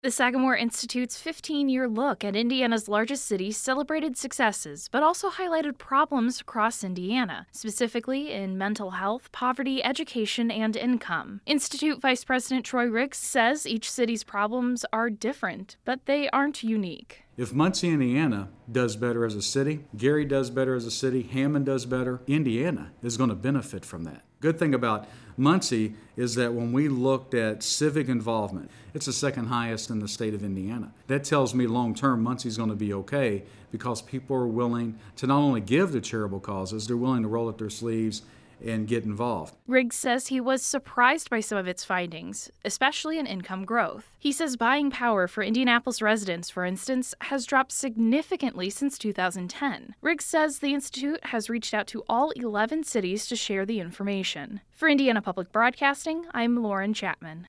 The Sagamore Institute's 15-year look at Indiana's largest cities celebrated successes, but also highlighted problems across Indiana, specifically in mental health, poverty, education, and income. Institute Vice President Troy Riggs says each city's problems are different, but they aren't unique. If Muncie, Indiana does better as a city, Gary does better as a city, Hammond does better, Indiana is going to benefit from that. Good thing about Muncie is that when we looked at civic involvement, it's the second highest in the state of Indiana. That tells me long-term Muncie's going to be okay because people are willing to not only give to charitable causes, they're willing to roll up their sleeves and get involved. Riggs says he was surprised by some of its findings, especially in income growth. He says buying power for Indianapolis residents, for instance, has dropped significantly since 2010. Riggs says the Institute has reached out to all 11 cities to share the information. For Indiana Public Broadcasting, I'm Lauren Chapman.